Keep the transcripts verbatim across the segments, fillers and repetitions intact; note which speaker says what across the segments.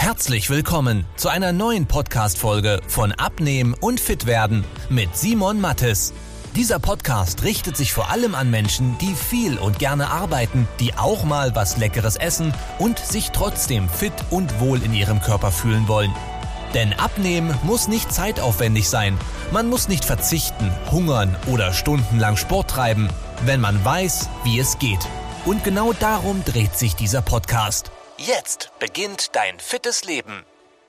Speaker 1: Herzlich willkommen zu einer neuen Podcast-Folge von Abnehmen und Fitwerden mit Simon Mattes. Dieser Podcast richtet sich vor allem an Menschen, die viel und gerne arbeiten, die auch mal was Leckeres essen und sich trotzdem fit und wohl in ihrem Körper fühlen wollen. Denn Abnehmen muss nicht zeitaufwendig sein. Man muss nicht verzichten, hungern oder stundenlang Sport treiben, wenn man weiß, wie es geht. Und genau darum dreht sich dieser Podcast. Jetzt beginnt dein fittes Leben.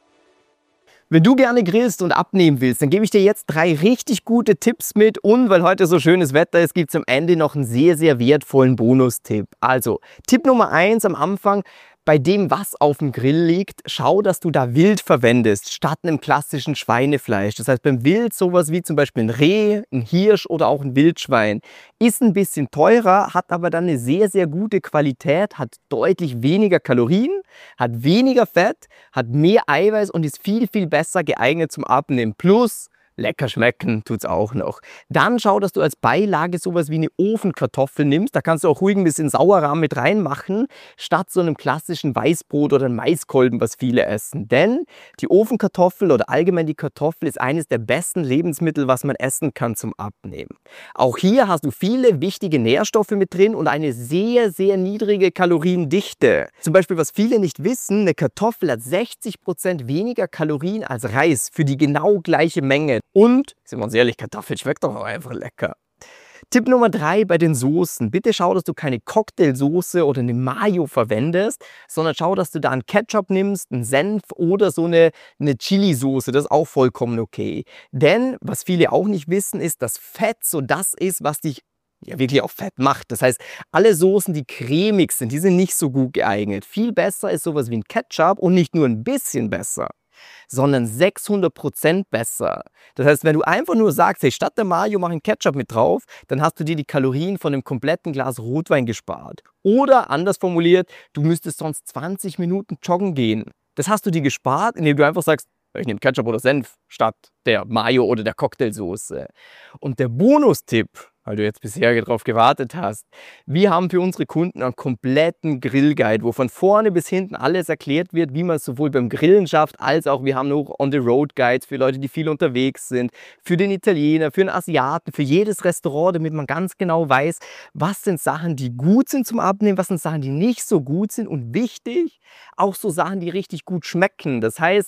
Speaker 2: Wenn du gerne grillst und abnehmen willst, dann gebe ich dir jetzt drei richtig gute Tipps mit und weil heute so schönes Wetter ist, gibt es am Ende noch einen sehr, sehr wertvollen Bonustipp. Also, Tipp Nummer eins am Anfang: Bei dem, was auf dem Grill liegt, schau, dass du da Wild verwendest, statt einem klassischen Schweinefleisch. Das heißt, beim Wild sowas wie zum Beispiel ein Reh, ein Hirsch oder auch ein Wildschwein. Ist ein bisschen teurer, hat aber dann eine sehr, sehr gute Qualität, hat deutlich weniger Kalorien, hat weniger Fett, hat mehr Eiweiß und ist viel, viel besser geeignet zum Abnehmen. Plus, lecker schmecken tut's auch noch. Dann schau, dass du als Beilage sowas wie eine Ofenkartoffel nimmst. Da kannst du auch ruhig ein bisschen Sauerrahm mit reinmachen, statt so einem klassischen Weißbrot oder einem Maiskolben, was viele essen. Denn die Ofenkartoffel oder allgemein die Kartoffel ist eines der besten Lebensmittel, was man essen kann zum Abnehmen. Auch hier hast du viele wichtige Nährstoffe mit drin und eine sehr, sehr niedrige Kaloriendichte. Zum Beispiel, was viele nicht wissen, eine Kartoffel hat sechzig Prozent weniger Kalorien als Reis für die genau gleiche Menge. Und, sind wir uns ehrlich, Kartoffel schmeckt doch auch einfach lecker. Tipp Nummer drei bei den Soßen. Bitte schau, dass du keine Cocktailsoße oder eine Mayo verwendest, sondern schau, dass du da einen Ketchup nimmst, einen Senf oder so eine, eine Chili-Soße. Das ist auch vollkommen okay. Denn, was viele auch nicht wissen, ist, dass Fett so das ist, was dich ja wirklich auch fett macht. Das heißt, alle Soßen, die cremig sind, die sind nicht so gut geeignet. Viel besser ist sowas wie ein Ketchup und nicht nur ein bisschen besser, sondern sechshundert Prozent besser. Das heißt, wenn du einfach nur sagst, hey, statt der Mayo mach einen Ketchup mit drauf, dann hast du dir die Kalorien von einem kompletten Glas Rotwein gespart. Oder anders formuliert, du müsstest sonst zwanzig Minuten joggen gehen. Das hast du dir gespart, indem du einfach sagst, ich nehme Ketchup oder Senf statt der Mayo oder der Cocktailsoße. Und der Bonustipp, weil du jetzt bisher darauf gewartet hast: Wir haben für unsere Kunden einen kompletten Grillguide, wo von vorne bis hinten alles erklärt wird, wie man es sowohl beim Grillen schafft, als auch wir haben noch On-the-Road-Guides für Leute, die viel unterwegs sind, für den Italiener, für den Asiaten, für jedes Restaurant, damit man ganz genau weiß, was sind Sachen, die gut sind zum Abnehmen, was sind Sachen, die nicht so gut sind und wichtig, auch so Sachen, die richtig gut schmecken. Das heißt,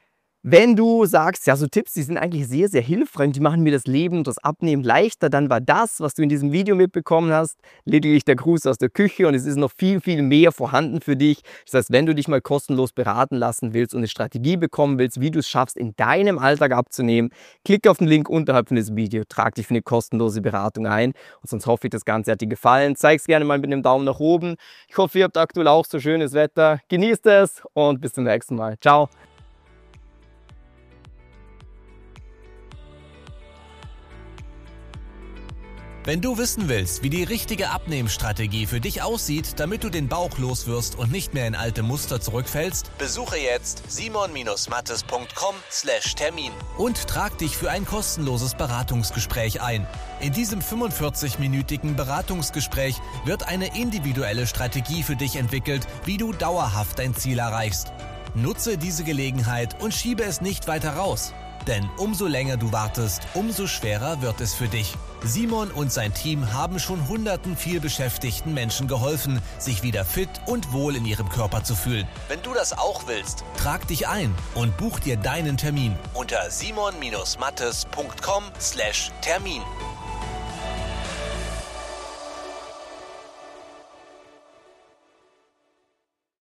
Speaker 2: wenn du sagst, ja, so Tipps, die sind eigentlich sehr, sehr hilfreich, die machen mir das Leben und das Abnehmen leichter, dann war das, was du in diesem Video mitbekommen hast, lediglich der Gruß aus der Küche und es ist noch viel, viel mehr vorhanden für dich. Das heißt, wenn du dich mal kostenlos beraten lassen willst und eine Strategie bekommen willst, wie du es schaffst, in deinem Alltag abzunehmen, klick auf den Link unterhalb von diesem Video, trag dich für eine kostenlose Beratung ein und sonst hoffe ich, das Ganze hat dir gefallen. Zeig es gerne mal mit einem Daumen nach oben. Ich hoffe, ihr habt aktuell auch so schönes Wetter. Genießt es und bis zum nächsten Mal. Ciao.
Speaker 1: Wenn du wissen willst, wie die richtige Abnehmstrategie für dich aussieht, damit du den Bauch loswirst und nicht mehr in alte Muster zurückfällst, besuche jetzt simon mattes punkt com slash Termin und trag dich für ein kostenloses Beratungsgespräch ein. In diesem fünfundvierzig-minütigen Beratungsgespräch wird eine individuelle Strategie für dich entwickelt, wie du dauerhaft dein Ziel erreichst. Nutze diese Gelegenheit und schiebe es nicht weiter raus. Denn umso länger du wartest, umso schwerer wird es für dich. Simon und sein Team haben schon hunderten vielbeschäftigten Menschen geholfen, sich wieder fit und wohl in ihrem Körper zu fühlen. Wenn du das auch willst, trag dich ein und buch dir deinen Termin unter simon mattes punkt com slash Termin.